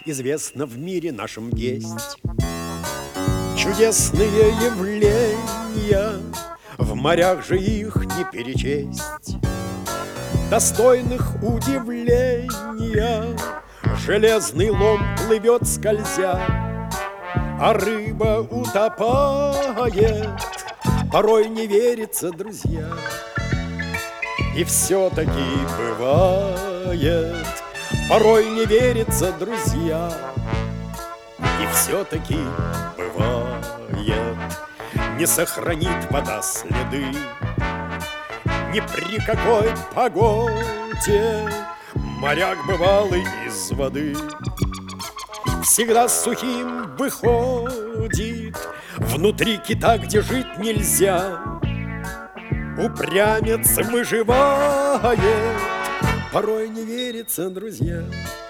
известно в мире нашем есть. Чудесные явления, в морях же их не перечесть. Достойных удивления железный лом плывет скользя, а рыба утопает, порой не верится, друзья. И все-таки бывает, порой не верится, друзья. И все-таки бывает, не сохранит вода следы ни при какой погоде. Моряк бывалый из воды всегда сухим выходит. Внутри кита, где жить нельзя, упрямец выживает, порой не верится, друзья.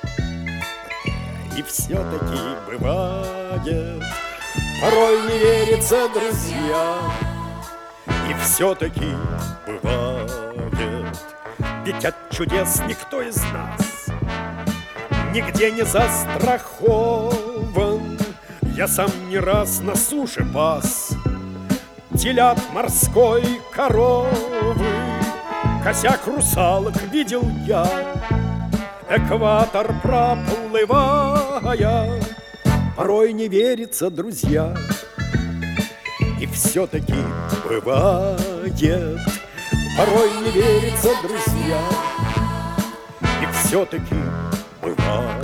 И все-таки бывает, порой не верится, друзья. И все-таки бывает, ведь от чудес никто из нас нигде не застрахован. Я сам не раз на суше пас телят морской, коровы, косяк русалок видел я, экватор проплывая, порой не верится, друзья. И все-таки бывает, порой не верится, друзья. И все-таки бывает.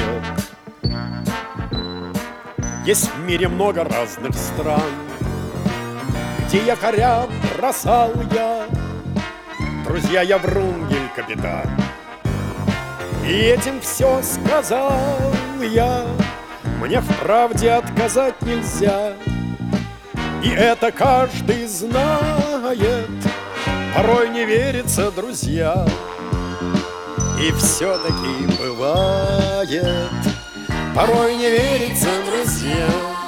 Есть в мире много разных стран, где якоря бросал я. Друзья, я Врунгель, капитан, и этим все сказал я. Мне в правде отказать нельзя, и это каждый знает, порой не верится, друзья. И все-таки бывает, порой не верится, друзья.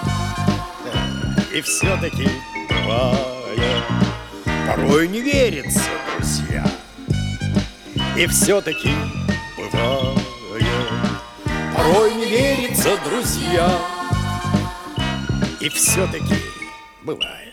И все-таки бывает, порой не верится, друзья. И все-таки бывает, порой не верится, друзья. И все-таки бывает.